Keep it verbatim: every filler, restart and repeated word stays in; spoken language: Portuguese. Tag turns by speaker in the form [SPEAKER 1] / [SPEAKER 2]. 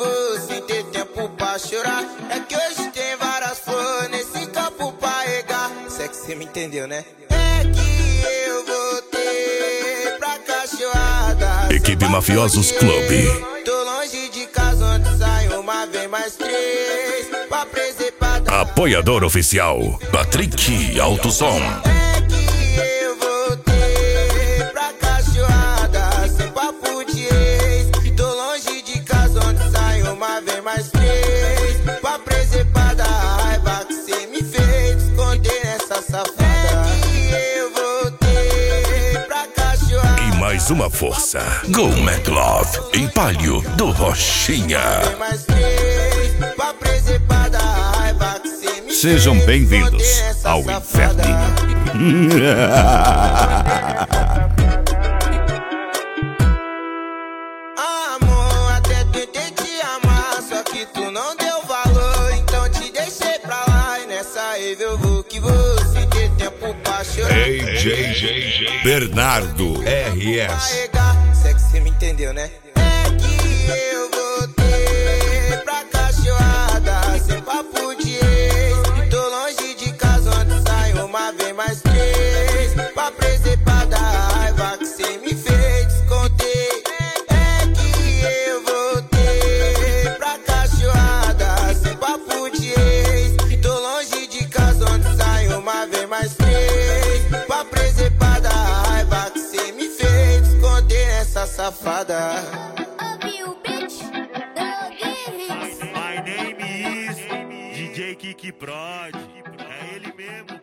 [SPEAKER 1] vou sem ter tempo pra chorar. É que hoje tem várias flores nesse campo pra regar. Se é que você me entendeu, né? É que eu voltei pra cachoada.
[SPEAKER 2] Equipe Mafiosos Clube.
[SPEAKER 1] Tô longe de casa onde sai uma vez mais três. Pra preservar.
[SPEAKER 2] Apoiador oficial Patrick Alto Som.
[SPEAKER 1] É que eu voltei pra cachoada sem papo de ex. Tô longe de casa onde sai uma vez mais três. Pra preservar da raiva que cê me fez esconder nessa safada. É que eu voltei pra cachoada.
[SPEAKER 2] E mais uma força, Go Mad Love, Empalho do Rochinha.
[SPEAKER 1] Mais três, pra preservar da raiva que cê me
[SPEAKER 2] Sejam
[SPEAKER 1] fez
[SPEAKER 2] bem-vindos
[SPEAKER 1] esconder nessa
[SPEAKER 2] ao
[SPEAKER 1] safada.
[SPEAKER 2] inferninho.
[SPEAKER 1] Amor, até tentei te amar, só que tu não deu valor, então te deixei pra lá. E nessa rave eu vou que vou, sem ter tempo pra chorar.
[SPEAKER 2] A J Bernardo R S.
[SPEAKER 1] Carregar, se é que cê me entendeu, né? É que eu voltei pra cachoada sem papo de ex. Tô longe de casa onde sai uma vez mais três. Pra preservar da raiva que cê me fez esconder. É que eu voltei pra cachoada sem papo de ex. Tô longe de casa onde sai uma vez mais três. Pra preservar da raiva que cê me fez esconder essa safada.
[SPEAKER 3] My name is D J Kiki Prod. É ele mesmo.